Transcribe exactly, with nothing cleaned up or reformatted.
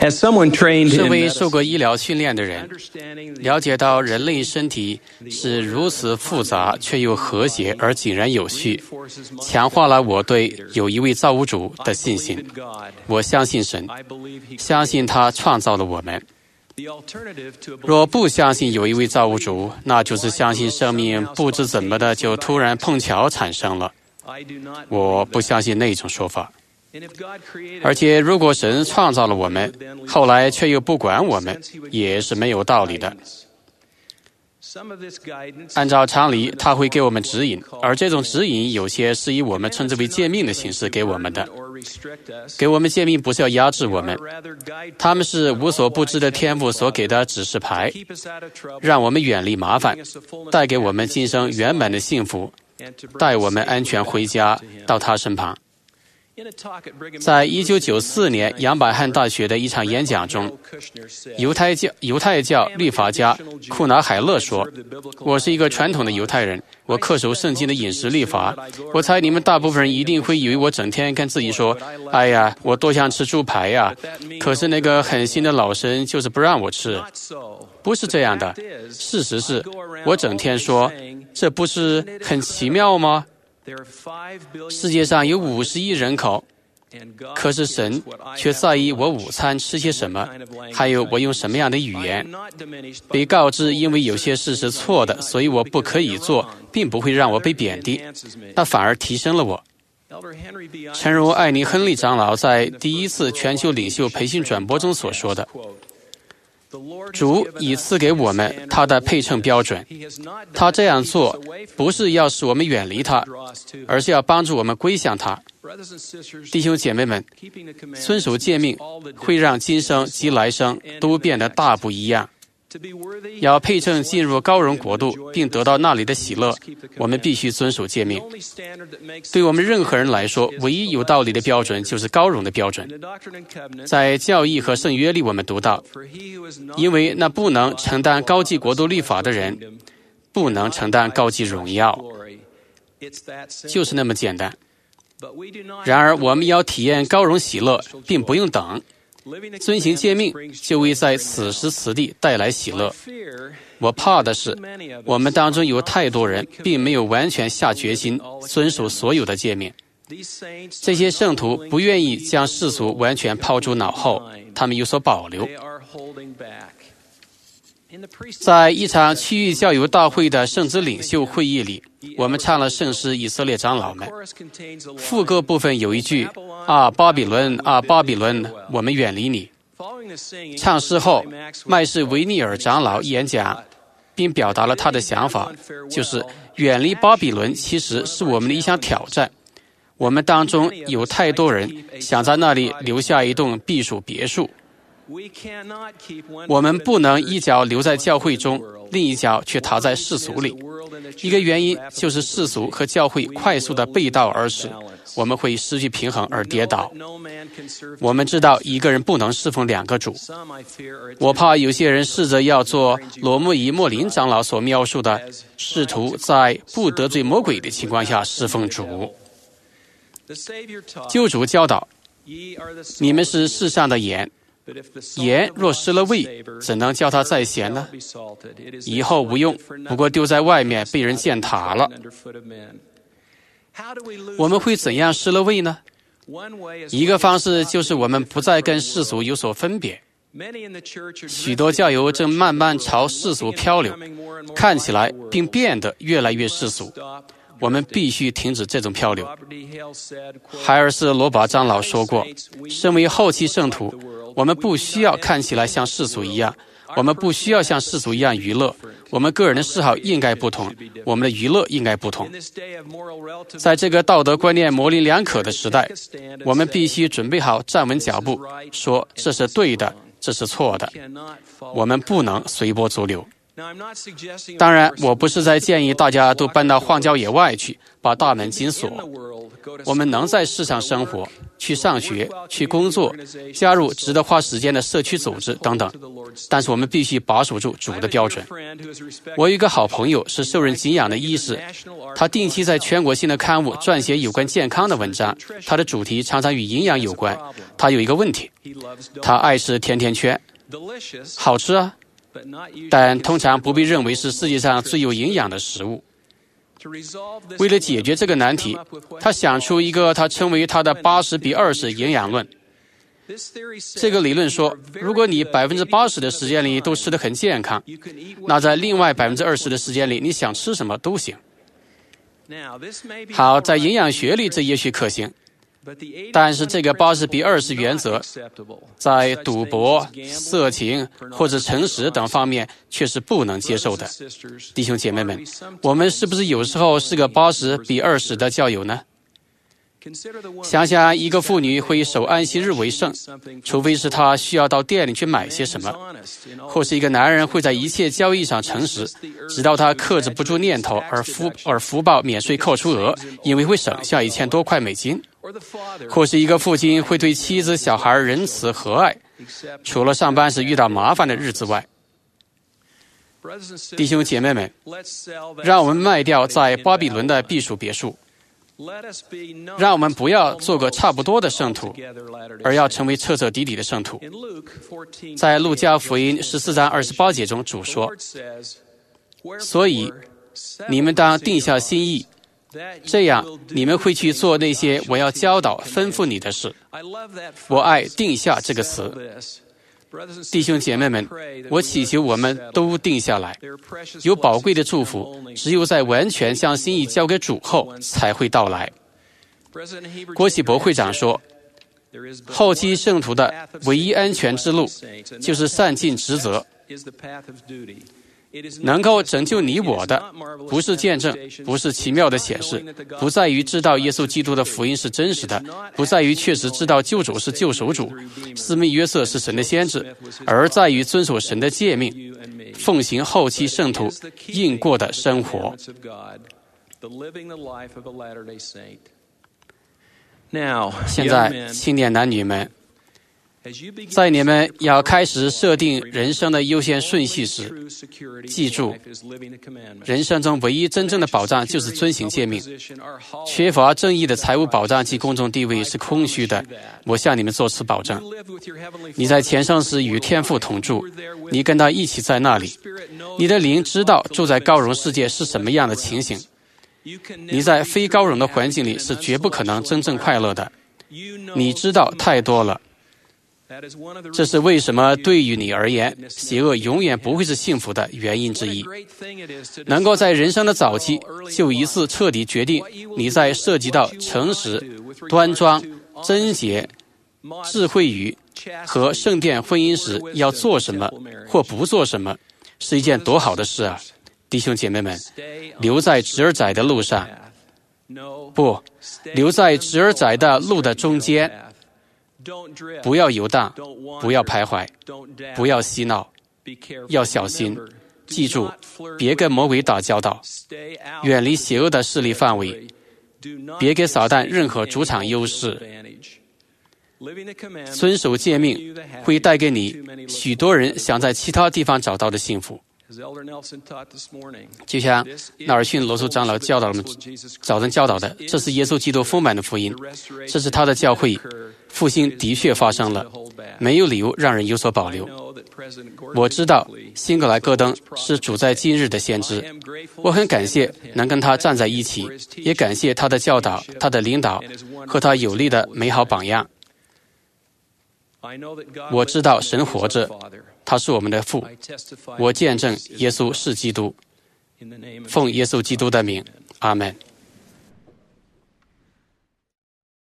As someone trained 身 in 为受 medicine, 过医疗训练的人， understanding the 了解到人类身体是如此复杂却又和谐而井然有序， forces my 强化了我对有一位造物主的信 believe 心。 in God. 我相信神， I believe He 相信他创造了我们。 The alternative to a 若不相信有一位造物主，那就是相信生命不知怎么的就突然碰巧产生了。 I do not 我 believe 不 that. 相信那种说法。 And if God created 而且，如果神创造了我们，后来却又不管我们，也是没有道理的。 some of this guidance 按照常理，他会给我们指引，而这种指引有些是以我们称之为诫命的形式给我们的。 or restrict us, 给我们诫命不是要压制我们， but rather guide 他们是无所不知的天父所给的指示牌， keep us out of trouble, 让我们远离麻烦 bring，us the fullness 带给我们今生圆满的幸福， and to bring 带 us 我们 safely 安全回家 to Him. 到他身旁。 In a talk at Brigham 在 Young 一九九四 University 年杨百翰大学的一场演讲中， Kushner said, 犹太教犹太教律法家库纳海勒说：“我是一个传统的犹太人，我恪守圣经的饮食律法。我猜你们大部分人一定会以为我整天跟自己说：‘哎呀，我多想吃猪排呀！’可是那个狠心的老神就是不让我吃。 Not so. 不是这样的，事实是，我整天说，这不是很奇妙吗？ There are five billion 世界上有五十亿人口， and God 可是神 cares what I 却 have 在意我午餐吃些什么，还有我用什么样的语 I 言 am。not diminished by 被告知因为有些事是错的，所以我不可以做，并不会让我被贬低， enhances me. 那反而提升了我。 Elder Henry B. 诚如艾尼·亨利长老在第一次全球领袖培训转播中所说的， The Lord has 主 given 已 us 赐给我们他的配称标准。 He has not done 他这样 it to keep 做 us away from 不是要使我们远离他， draw us to Him. 而是要帮助我们归向他。 Brothers and sisters, 弟兄姐妹们， keeping the commandments 遵守诫命 makes all the 会让今生及来生都变得大不一样。 To be worthy 要配称进入高荣国度，并得到那里的喜乐，我们必须遵守诫 the 命。 only standard that makes 对我们任何人来说，唯一有道理的标准就是高荣的标准。 the doctrine and covenant 在教义和圣约里，我们读到， for he who is not 因为那不能承担高级国度律法的人，不能承担高级荣耀， glory. It's that simple. 就是那么简单。 But we do not 然而，我们要体验高荣喜乐，并不用等， living the 遵行诫命 commandments brings 就会 joy 在 right 此 now. 时此地带来喜 I 乐。 fear 我怕的是 too，many of 我 us 们当中有太多人并没有完全下决心遵守所有的诫命。 these saints 这些圣徒不愿意将世俗完全抛诸脑后，他们有所保留。 they are holding back. In the priesthood 在一场区域教友大会的圣职领袖会议里，我们唱了圣诗《以色列长老们》。 chorus contains a 副歌 line. 部分有一句：“啊，巴比伦，啊，巴比伦，我们远离你。” Following the singing, 唱诗后 Maxwell， 麦士维尼尔长老演讲，并表达了他的想法，就是远离巴比伦其实是我们的一项挑战。我们当中有太多人想在那里留下一栋避暑别墅， we cannot keep one 我们 foot in 不能 the 一 church 脚留在 and 教 one 会 foot in 中 the world. 另一脚却逃在世俗里。 The world and the church 一个原因就是世俗和教会快速的背道而驰，我们会失去平衡而跌倒。 No man can serve 我们知道一个人不能侍奉两个主。 some, I fear, are 我怕有些人试着要做罗穆伊莫林长老所描述的，试图在不得罪魔鬼的情况下侍奉主。 The Savior taught, 救主教导， ye are the salt 你们是世上的盐， but if the salt 盐 have 若 lost 失了 its 味， savor, 怎能叫它再 it 咸呢 shall？be salted. It is 以后无用 thenceforth good，for 不过 nothing 丢在外面 but 被人 to 践踏了。 trodden under foot of men. How do we lose 我们 our 会怎样失了味呢？ One way is 一个 when 方 we 式 stop 就是 being 我们不再跟 different 世 from the 俗 world. 有所分别。 Many in the church are 许多教友正慢慢朝世俗漂流，看起来并变得越来越世俗。我们必须停止这种漂流。海尔斯·罗巴长老说过，身为后期圣徒，我们不需要看起来像世俗一样，我们不需要像世俗一样娱乐，我们个人的嗜好应该不同，我们的娱乐应该不同。在这个道德观念模棱两可的时代，我们必须准备好站稳脚步，说这是对的，这是错的，我们不能随波逐流。 当然，我不是在建议大家都搬到荒郊野外去，把大门紧锁。我们能在世上生活，去上学，去工作，加入值得花时间的社区组织等等，但是我们必须把守住主的标准。我有一个好朋友是受人敬仰的医师，他定期在全国性的刊物撰写有关健康的文章，他的主题常常与营养有关。他有一个问题，他爱吃甜甜圈，好吃啊，但通常不被认为是世界上最有营养的食物。为了解决这个难题，他想出一个他称为他的八十比二十营养论。这个理论说，如果你百分之八十的时间里都吃得很健康，那在另外百分之二十的时间里，你想吃什么都行。好，在营养学里这也许可行，但是这个八十比二十原则在赌博、色情或者诚实等方面却是不能接受的。弟兄姐妹们，我们是不是有时候是个八十比二十的教友呢？想想一个妇女会守安息日为圣，除非是她需要到店里去买些什么，或是一个男人会在一切交易上诚实，直到他克制不住念头而福而福报免税扣除额，因为会省下一千多块美金。或是一个父亲会对妻子小孩仁慈和蔼，除了上班时遇到麻烦的日子外。弟兄姐妹们，让我们卖掉在巴比伦的避暑别墅，让我们不要做个差不多的圣徒，而要成为彻彻底底的圣徒。在路加福音十四章二十八节中，主说：所以你们当定下心意，这样你们会去做那些我要教导吩咐你的事。我爱定下这个词。弟兄姐妹们，我祈求我们都定下来。有宝贵的祝福，只有在完全将心意交给主后才会到来。郭启博会长说，后期圣徒的唯一安全之路就是善尽职责。能够拯救你我的，不是见证，不是奇妙的显示，不在于知道耶稣基督的福音是真实的，不在于确实知道救主是救赎主，斯密约瑟是神的先知，而在于遵守神的诫命，奉行后期圣徒应过的生活。现在，青年男女们，在你们要开始设定人生的优先顺序时，记住，人生中唯一真正的保障就是遵行诫命。缺乏正义的财务保障及公众地位是空虚的。我向你们做此保证：你在前生时与天父同住，你跟他一起在那里，你的灵知道住在高荣世界是什么样的情形。你在非高荣的环境里是绝不可能真正快乐的。你知道太多了。这是为什么对于你而言，邪恶永远不会是幸福的原因之一。能够在人生的早期就一次彻底决定你在涉及到诚实、端庄、贞洁、智慧语和圣殿婚姻时要做什么或不做什么，是一件多好的事啊！弟兄姐妹们，留在直而窄的路上，不，留在直而窄的路的中间。不要游荡，不要徘徊，不要嬉闹，要小心。记住，别跟魔鬼打交道，远离邪恶的势力范围，别给撒旦任何主场优势。遵守诫命会带给你许多人想在其他地方找到的幸福。就像纳尔逊罗素长老教导我们早晨教导的，这是耶稣基督丰满的福音，这是他的教会。复兴的确发生了，没有理由让人有所保留。我知道辛格莱戈登是主在今日的先知，我很感谢能跟他站在一起，也感谢他的教导、他的领导和他有力的美好榜样。我知道神活着，他是我们的父。我见证耶稣是基督。奉耶稣基督的名，阿们。